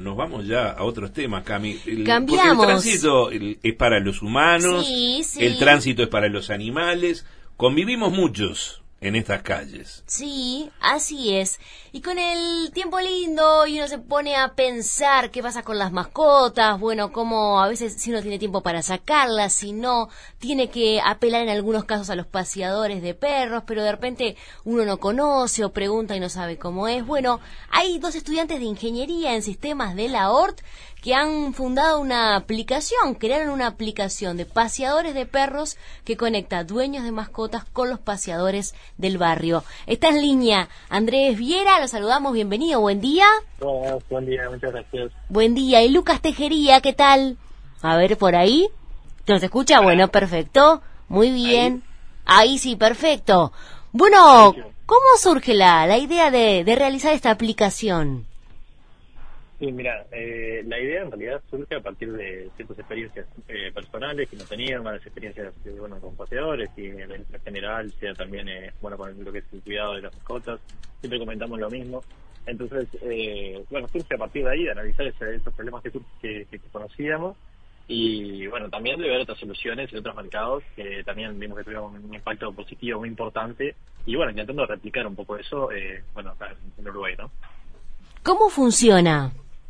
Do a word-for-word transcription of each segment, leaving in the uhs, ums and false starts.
nos vamos ya a otros temas, Cami. El, Cambiamos. Porque el tránsito es para los humanos, Sí, sí. el tránsito es para los animales. Convivimos muchos en estas calles. Sí, así es. Y con el tiempo lindo y uno se pone a pensar qué pasa con las mascotas, bueno, cómo a veces si uno tiene tiempo para sacarlas, si no, tiene que apelar en algunos casos a los paseadores de perros, pero de repente uno no conoce o pregunta y no sabe cómo es. Bueno, hay dos estudiantes de ingeniería en sistemas de la O R T que han fundado una aplicación, crearon una aplicación de paseadores de perros que conecta dueños de mascotas con los paseadores del barrio. Está en línea Andrés Viera, lo saludamos, bienvenido, buen día. Hola, buen día, muchas gracias. Buen día, y Lucas Tejería, ¿qué tal? A ver, por ahí, ¿nos escucha? Bueno, perfecto, muy bien. Ahí, ahí sí, perfecto. Bueno, ¿cómo surge la, la idea de, de realizar esta aplicación? Sí, mira, eh, la idea en realidad surge a partir de ciertas experiencias eh, personales que no tenían, malas experiencias eh, bueno, con paseadores y en, en general, sea también eh, bueno con lo que es el cuidado de las mascotas, siempre comentamos lo mismo. Entonces, eh, bueno, surge a partir de ahí, de analizar ese, esos problemas que, que, que conocíamos y bueno, también de ver otras soluciones en otros mercados que también vimos que tuvieron un impacto positivo muy importante y bueno, intentando replicar un poco eso, eh, bueno, acá en Uruguay, ¿no? ¿Cómo funciona?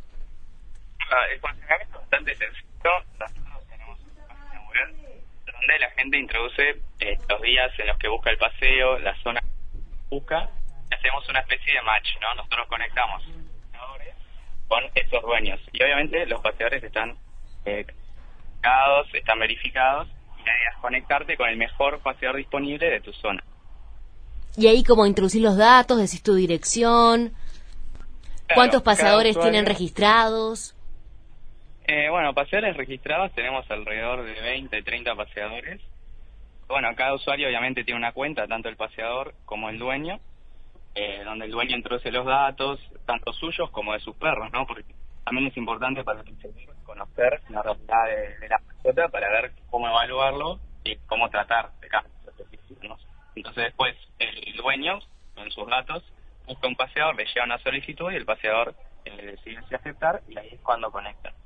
El funcionamiento es bastante sencillo. Nosotros tenemos una página web donde la gente introduce eh, los días en los que busca el paseo, la zona que busca, y hacemos una especie de match, ¿no? Nosotros conectamos con estos dueños. Y obviamente los paseadores están eh, conectados, están verificados, y la idea es conectarte con el mejor paseador disponible de tu zona. Y ahí como introducir los datos, decís tu dirección, claro, cuántos paseadores usuario, tienen registrados. Eh, bueno, paseadores registrados tenemos alrededor de veinte, treinta paseadores. Bueno, cada usuario obviamente tiene una cuenta, tanto el paseador como el dueño, eh, donde el dueño introduce los datos, tanto suyos como de sus perros, ¿no? Porque también es importante para el paseador conocer la realidad de, de la mascota para ver cómo evaluarlo y cómo tratar de cada mascota. Entonces después el dueño, con sus datos, busca un paseador, le lleva una solicitud y el paseador eh, decide si aceptar y ahí es cuando conecta.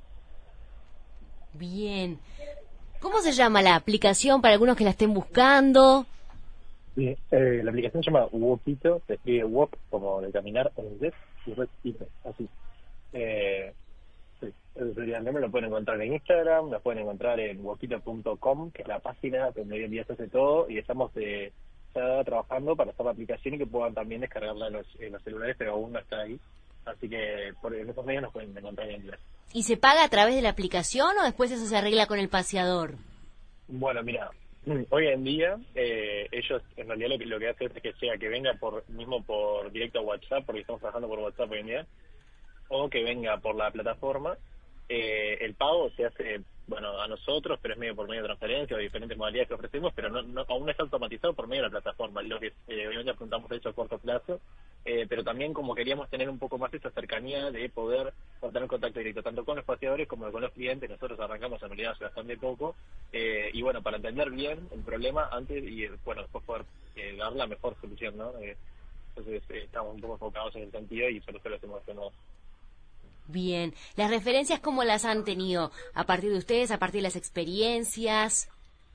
Bien. ¿Cómo se llama la aplicación para algunos que la estén buscando? Sí, eh, la aplicación se llama Wopito, se escribe Wop como de caminar en inglés y Repito, así. Eh, sí, ese sería el nombre, lo pueden encontrar en Instagram, lo pueden encontrar en wopito punto com, que es la página donde hoy en día se hace todo, y estamos eh, ya trabajando para hacer la aplicación y que puedan también descargarla en los, en los celulares, pero aún no está ahí. Así que por en esos medios nos pueden encontrar en inglés. ¿Y se paga a través de la aplicación o después eso se arregla con el paseador? Bueno, mira, hoy en día eh, ellos en realidad lo que, lo que hacen es que sea que venga por mismo por directo a WhatsApp, porque estamos trabajando por WhatsApp hoy en día, o que venga por la plataforma. Eh, el pago se hace, bueno, a nosotros, pero es medio por medio de transferencia o diferentes modalidades que ofrecemos, pero no, no aún no está automatizado por medio de la plataforma, lo que eh, obviamente apuntamos a eso a corto plazo, eh, pero también como queríamos tener un poco más esa cercanía de poder tener contacto directo tanto con los paseadores como con los clientes. Nosotros arrancamos en realidad hace bastante poco, eh, y bueno, para entender bien el problema antes y bueno, después poder eh, dar la mejor solución, ¿no? Eh, entonces eh, estamos un poco enfocados en el sentido y por eso lo hacemos de nuevo. Bien. ¿Las referencias cómo las han tenido? ¿A partir de ustedes? ¿A partir de las experiencias?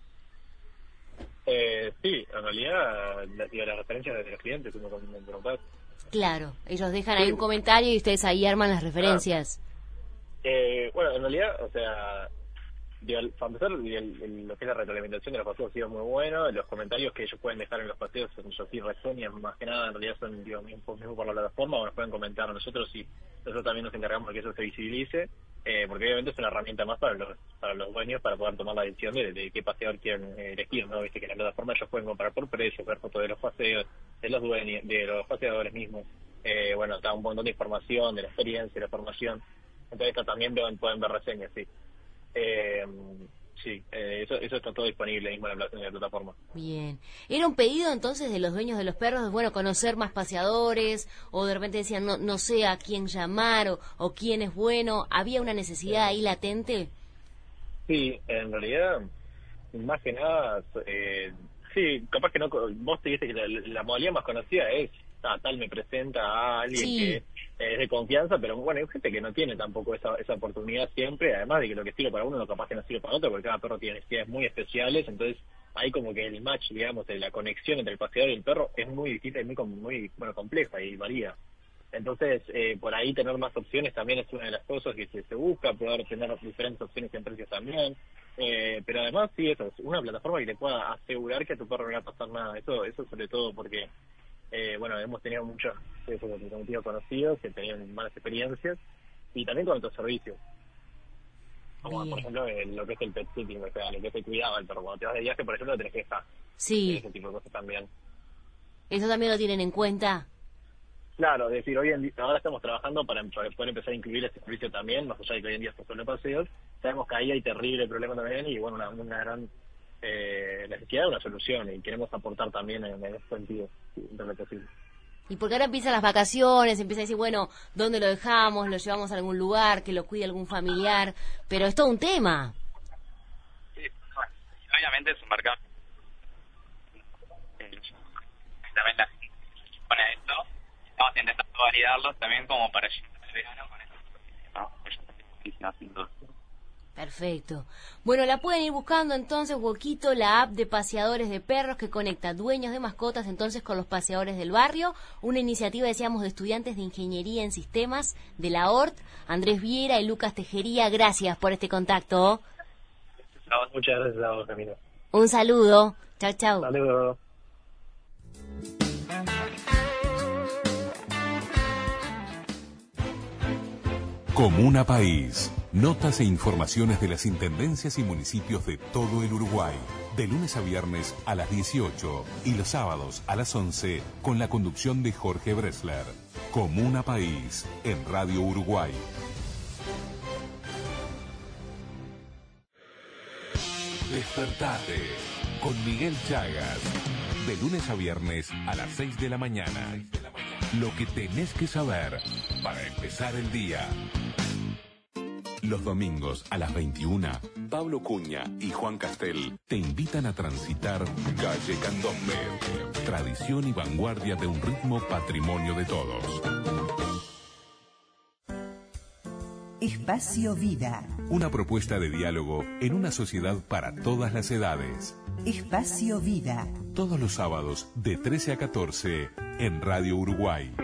Eh, sí, en realidad, la, digo, las referencias de los clientes, como me preguntás. Claro, ellos dejan Sí. ahí un comentario y ustedes ahí arman las referencias. Ah. Eh, bueno, en realidad, o sea, digo, para empezar, el, el, lo que es la retroalimentación de los paseos ha sido muy bueno. Los comentarios que ellos pueden dejar en los paseos son yo sí reseñas, más que nada, en realidad son, digo, mismo, mismo por la plataforma, o nos pueden comentar a nosotros y nosotros también nos encargamos de que eso se visibilice, eh, porque obviamente es una herramienta más para los para los dueños para poder tomar la decisión de, de qué paseador quieren eh, elegir, ¿no? Viste que en la plataforma ellos pueden comparar por precios, ver fotos de los paseos, de los dueños, de los paseadores mismos, eh, bueno, está un montón de información, de la experiencia, de la formación, entonces también pueden, pueden ver reseñas, sí. Eh, sí, eh, eso eso está todo disponible mismo en la, en la plataforma. Bien. ¿Era un pedido entonces de los dueños de los perros, de, bueno, conocer más paseadores, o de repente decían no no sé a quién llamar o, o quién es bueno? ¿Había una necesidad ahí latente? Sí, en realidad, más que nada, eh, sí, capaz que no, vos te dijiste que la, la modalidad más conocida es, ah, tal me presenta a alguien Sí. que es de confianza, pero bueno, hay gente que no tiene tampoco esa, esa oportunidad siempre, además de que lo que sirve para uno no capaz que no sirve para otro, porque cada perro tiene necesidades muy especiales, entonces ahí como que el match, digamos, de la conexión entre el paseador y el perro es muy distinta y muy, muy bueno, compleja y varía. Entonces, eh, por ahí tener más opciones también es una de las cosas que se, se busca, poder tener diferentes opciones en precios también, eh, pero además sí, eso es una plataforma que te pueda asegurar que a tu perro no le va a pasar nada, eso eso sobre todo porque, eh, bueno, hemos tenido muchos conocidos conocidos que tenían malas experiencias, y también con otros servicios, como Bien. por ejemplo el, lo que es el pet sitting, o sea, lo que es el cuidado del perro, cuando te vas de viaje, por ejemplo, tenés que dejar, Sí, ese tipo de cosas también. eso también lo tienen en cuenta. Claro, es decir, hoy en día, ahora estamos trabajando para, para poder empezar a incluir este servicio también, más allá de que hoy en día esto solo paseos, sabemos que ahí hay terrible problema también y bueno, una, una gran eh, necesidad de una solución y queremos aportar también en, en ese sentido, dentro de lo posible. Y porque ahora empiezan las vacaciones, empieza a decir, bueno, ¿dónde lo dejamos? ¿Lo llevamos a algún lugar? ¿Que lo cuide algún familiar? Pero es todo un tema. Sí, obviamente es un mercado. También la gente pone esto. Estamos intentando validarlos también como para llegar al verano con esto. ¿No? Eso también es sin duda. Perfecto. Bueno, la pueden ir buscando entonces, Woquito, la app de paseadores de perros que conecta dueños de mascotas entonces con los paseadores del barrio. Una iniciativa, decíamos, de estudiantes de Ingeniería en Sistemas de la O R T, Andrés Viera y Lucas Tejería. Gracias por este contacto. Muchas gracias a vos, Camilo. Un saludo. Chau, chau. Saludos. Comuna País. Notas e informaciones de las intendencias y municipios de todo el Uruguay. De lunes a viernes a las dieciocho y los sábados a las once con la conducción de Jorge Bresler. Comuna País en Radio Uruguay. Despertate con Miguel Chagas. De lunes a viernes a las seis de la mañana. Lo que tenés que saber para empezar el día. Los domingos a las veintiuna, Pablo Cuña y Juan Castel te invitan a transitar Calle Candombe. Tradición y vanguardia de un ritmo patrimonio de todos. Espacio Vida. Una propuesta de diálogo en una sociedad para todas las edades. Espacio Vida. Todos los sábados de trece a catorce en Radio Uruguay.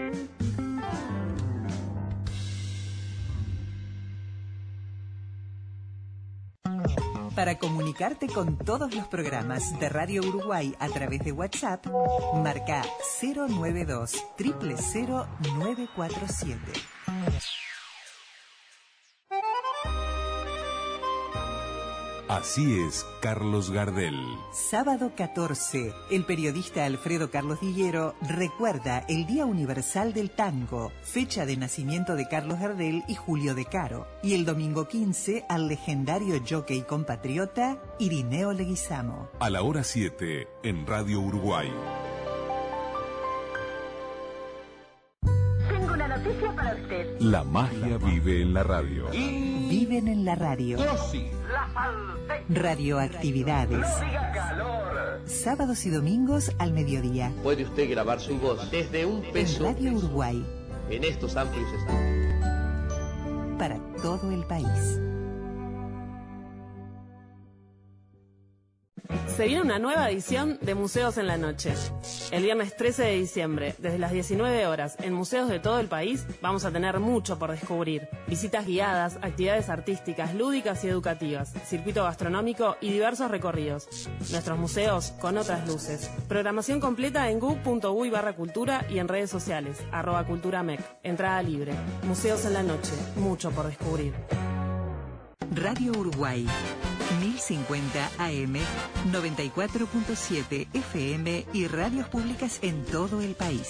Para comunicarte con todos los programas de Radio Uruguay a través de WhatsApp, marca cero nueve dos, cero cero cero, nueve cuatro siete. Así es, Carlos Gardel. Sábado catorce, el periodista Alfredo Carlos Dillero recuerda el Día Universal del Tango, fecha de nacimiento de Carlos Gardel y Julio De Caro. Y el domingo quince, al legendario jockey compatriota Irineo Leguizamo. A la hora siete, en Radio Uruguay. Tengo una noticia para usted. La magia vive en la radio. Viven en la radio. Radioactividades. Sábados y domingos al mediodía. Puede usted grabar su voz desde un peso En Radio Uruguay. en estos amplios espacios. Para todo el país. Se viene una nueva edición de Museos en la Noche. El viernes trece de diciembre, desde las diecinueve horas, en museos de todo el país, vamos a tener mucho por descubrir. Visitas guiadas, actividades artísticas, lúdicas y educativas, circuito gastronómico y diversos recorridos. Nuestros museos con otras luces. Programación completa en gu punto uy barra cultura y en redes sociales, arroba culturamec. Entrada libre. Museos en la Noche, mucho por descubrir. Radio Uruguay. mil cincuenta A M, noventa y cuatro punto siete F M y radios públicas en todo el país.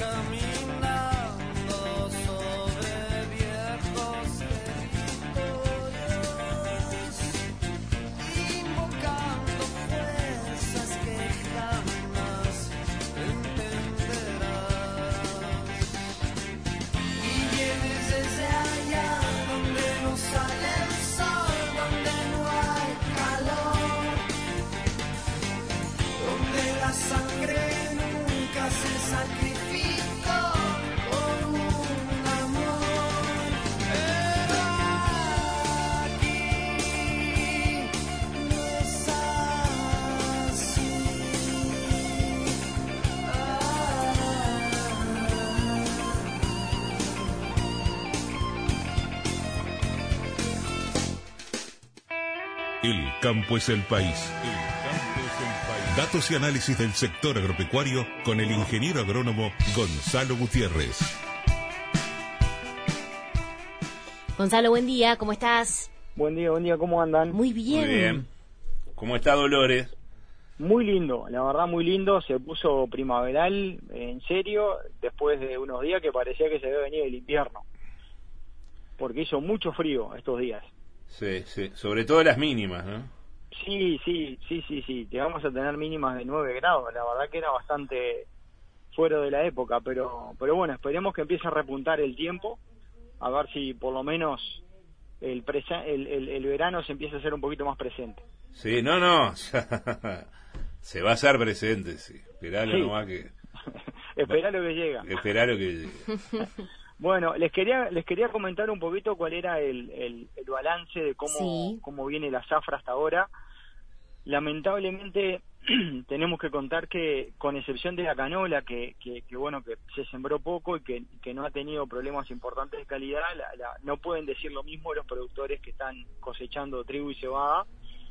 El campo es el país. El campo es el país. Datos y análisis del sector agropecuario con el ingeniero agrónomo Gonzalo Gutiérrez. Gonzalo, buen día, ¿cómo estás? Buen día, buen día, ¿cómo andan? Muy bien. Muy bien. ¿Cómo está Dolores? Muy lindo, la verdad muy lindo, se puso primaveral, en serio, después de unos días que parecía que se había venido el invierno, porque hizo mucho frío estos días. Sí, sí, sobre todo las mínimas, ¿no? Sí, sí, sí, sí, sí, llegamos a tener mínimas de nueve grados, la verdad que era bastante fuera de la época, pero pero bueno, esperemos que empiece a repuntar el tiempo, a ver si por lo menos el, presa- el, el, el verano se empieza a hacer un poquito más presente. Sí, no, no, se va a hacer presente, sí, esperalo Sí. nomás que... Esperá lo que llega. Esperalo que llegue. Bueno, les quería les quería comentar un poquito cuál era el, el, el balance de cómo, Sí. cómo viene la zafra hasta ahora. Lamentablemente tenemos que contar que, con excepción de la canola, que, que, que bueno, que se sembró poco y que, que no ha tenido problemas importantes de calidad, la, la, no pueden decir lo mismo los productores que están cosechando trigo y cebada,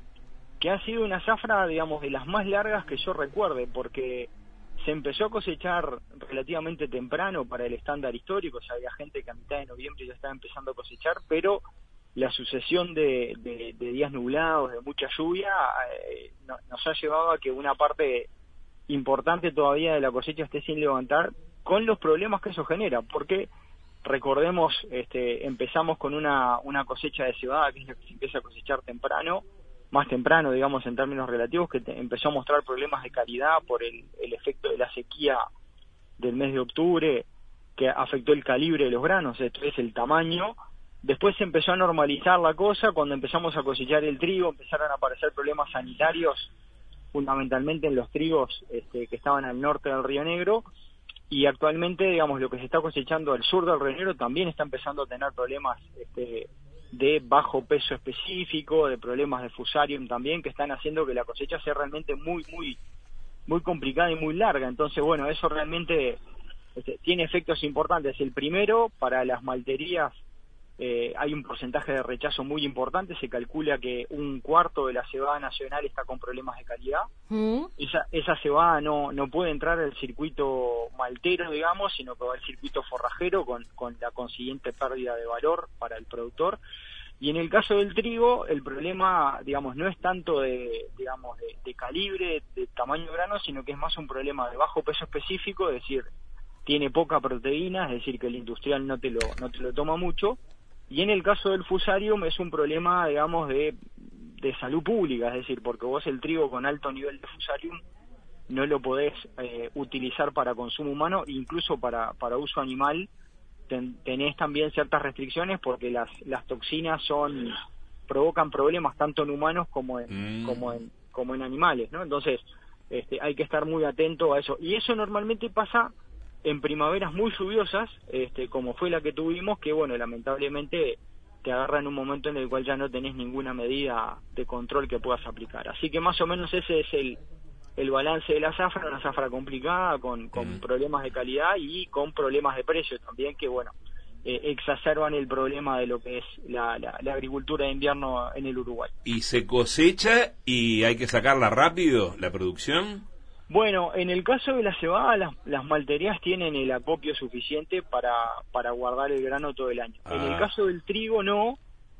que ha sido una zafra, digamos, de las más largas que yo recuerde, porque se empezó a cosechar relativamente temprano para el estándar histórico, o sea, había gente que a mitad de noviembre ya estaba empezando a cosechar, pero la sucesión de, de, de días nublados, de mucha lluvia, eh, no, nos ha llevado a que una parte importante todavía de la cosecha esté sin levantar, con los problemas que eso genera, porque recordemos, este, empezamos con una, una cosecha de cebada, que es la que se empieza a cosechar temprano, más temprano, digamos, en términos relativos, que te, empezó a mostrar problemas de calidad por el, el efecto de la sequía del mes de octubre, que afectó el calibre de los granos, esto es el tamaño. Después se empezó a normalizar la cosa, cuando empezamos a cosechar el trigo, empezaron a aparecer problemas sanitarios, fundamentalmente en los trigos este, que estaban al norte del Río Negro, y actualmente, digamos, lo que se está cosechando al sur del Río Negro también está empezando a tener problemas este, de bajo peso específico, de problemas de fusarium también, que están haciendo que la cosecha sea realmente muy, muy, muy complicada y muy larga. Entonces, bueno, eso realmente este, tiene efectos importantes. El primero, para las malterías, eh, hay un porcentaje de rechazo muy importante, se calcula que un cuarto de la cebada nacional está con problemas de calidad. ¿Mm? Esa, esa cebada no, no puede entrar al circuito maltero, digamos, sino que va al circuito forrajero con, con la consiguiente pérdida de valor para el productor. Y en el caso del trigo, el problema, digamos, no es tanto de, digamos, de, de calibre, de tamaño de grano, sino que es más un problema de bajo peso específico, es decir, tiene poca proteína, es decir, que el industrial no te lo, no te lo toma mucho. Y en el caso del fusarium es un problema, digamos, de, de salud pública, es decir, porque vos el trigo con alto nivel de fusarium no lo podés eh, utilizar para consumo humano, incluso para, para uso animal ten, tenés también ciertas restricciones porque las, las toxinas son provocan problemas tanto en humanos como en, mm. como en, como en animales, ¿no? Entonces este, hay que estar muy atento a eso. Y eso normalmente pasa en primaveras muy lluviosas, este, como fue la que tuvimos, que bueno, lamentablemente te agarra en un momento en el cual ya no tenés ninguna medida de control que puedas aplicar. Así que más o menos ese es el, el balance de la zafra, una zafra complicada, con, con mm. problemas de calidad y con problemas de precio también, que bueno, eh, exacerban el problema de lo que es la, la, la agricultura de invierno en el Uruguay. ¿Y se cosecha y hay que sacarla rápido, la producción? Bueno, en el caso de la cebada, las, las malterías tienen el acopio suficiente para, para guardar el grano todo el año. Ah. En el caso del trigo no,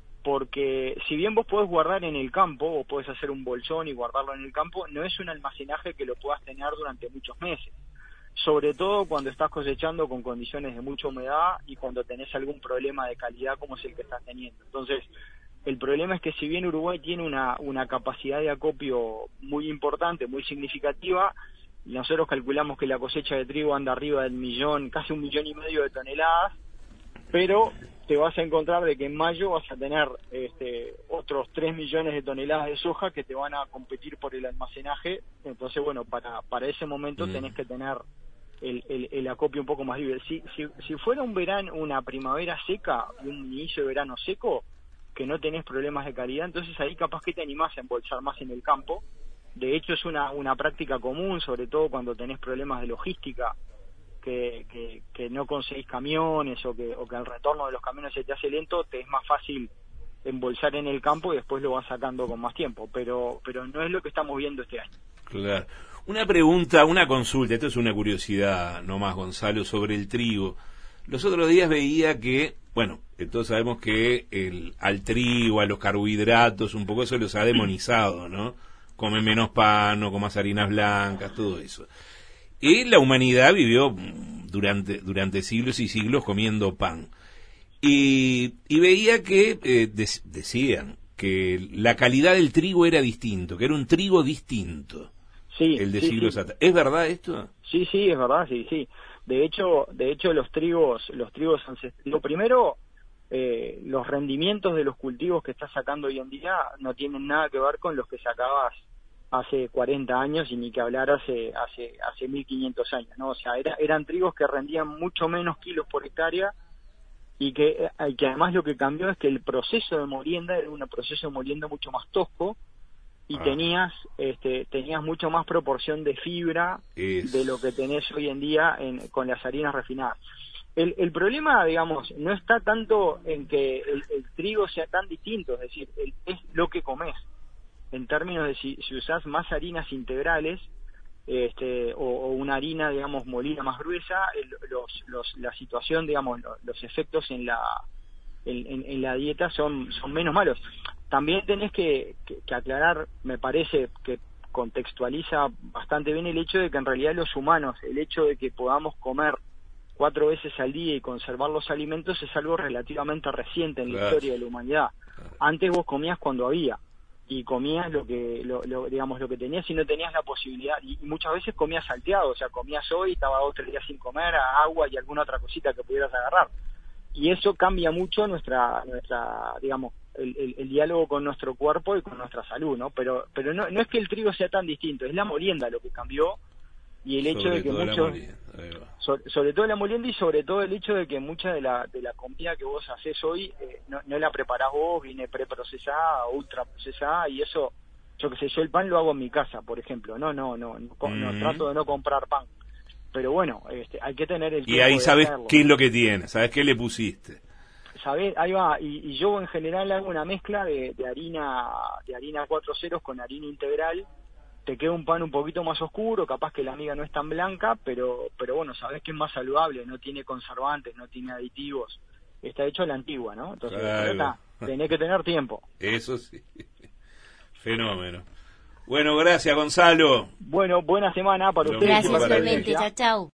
porque si bien vos podés guardar en el campo, o podés hacer un bolsón y guardarlo en el campo, no es un almacenaje que lo puedas tener durante muchos meses. sobre todo cuando estás cosechando con condiciones de mucha humedad y cuando tenés algún problema de calidad como es el que estás teniendo. Entonces, el problema es que si bien Uruguay tiene una, una capacidad de acopio muy importante, muy significativa, nosotros calculamos que la cosecha de trigo anda arriba del millón, casi un millón y medio de toneladas, pero te vas a encontrar de que en mayo vas a tener este, otros tres millones de toneladas de soja que te van a competir por el almacenaje. Entonces, bueno, para para ese momento mm. tenés que tener el, el, el acopio un poco más libre. Si, si, si fuera un verano, una primavera seca y un inicio de verano seco, que no tenés problemas de calidad, entonces ahí capaz que te animás a embolsar más en el campo. De hecho, es una, una práctica común, sobre todo cuando tenés problemas de logística, que, que, que no conseguís camiones o que, o que el retorno de los camiones se te hace lento, te es más fácil embolsar en el campo y después lo vas sacando con más tiempo, pero pero no es lo que estamos viendo este año. Claro. Una pregunta, una consulta, esto es una curiosidad nomás, Gonzalo, sobre el trigo. Los otros días veía que, bueno, que todos sabemos que el, al trigo, a los carbohidratos, un poco eso los ha demonizado, ¿no? Come menos pan, no comas harinas blancas, todo eso. Y la humanidad vivió durante durante siglos y siglos comiendo pan. Y, y veía que eh, de, decían que la calidad del trigo era distinto, que era un trigo distinto. Sí, el de sí, siglos sí. atrás. ¿Es verdad esto? Sí, sí, es verdad, sí, sí. De hecho, de hecho los trigos, los trigos ancestrales, lo primero, eh, los rendimientos de los cultivos que estás sacando hoy en día no tienen nada que ver con los que sacabas hace cuarenta años y ni que hablar hace hace hace mil quinientos años, ¿no? O sea, era, eran trigos que rendían mucho menos kilos por hectárea y que, y que además lo que cambió es que el proceso de molienda era un proceso de molienda mucho más tosco y ah. tenías este tenías mucho más proporción de fibra es... de lo que tenés hoy en día en, con las harinas refinadas. El, el problema, digamos, no está tanto en que el, el trigo sea tan distinto, es decir, el, es lo que comés. En términos de si, si usás más harinas integrales este, o, o una harina, digamos, molida más gruesa, el, los, los, la situación, digamos, los, los efectos en la en, en, en la dieta son, son menos malos. También tenés que, que, que aclarar, me parece que contextualiza bastante bien el hecho de que en realidad los humanos, el hecho de que podamos comer cuatro veces al día y conservar los alimentos es algo relativamente reciente en claro. la historia de la humanidad. Antes vos comías cuando había y comías lo que lo, lo, digamos lo que tenías y no tenías la posibilidad, y muchas veces comías salteado, o sea, comías hoy, estaba dos o tres días sin comer, agua y alguna otra cosita que pudieras agarrar, y eso cambia mucho nuestra nuestra digamos el, el, el diálogo con nuestro cuerpo y con nuestra salud, ¿no? Pero pero no no es que el trigo sea tan distinto, es la molienda lo que cambió y el hecho de que muchos sobre, sobre todo la molienda y sobre todo el hecho de que mucha de la de la comida que vos hacés hoy eh, no, no la preparás vos, viene preprocesada, ultra procesada, y eso, yo que sé, yo el pan lo hago en mi casa, por ejemplo, no no no no, no, no trato de no comprar pan, pero bueno, este, hay que tener el y ahí sabes qué es lo que tiene, sabes qué le pusiste, sabés, ahí va, y, y yo en general hago una mezcla de, de harina de harina cuatro ceros con harina integral. Te queda un pan un poquito más oscuro, capaz que la miga no es tan blanca, pero pero bueno, sabés que es más saludable, no tiene conservantes, no tiene aditivos, está hecho a la antigua, ¿no? Entonces, claro. está, tenés que tener tiempo. Eso sí, fenómeno. Bueno, gracias, Gonzalo. Bueno, buena semana para Lo ustedes. Gracias, igualmente, chao, chao.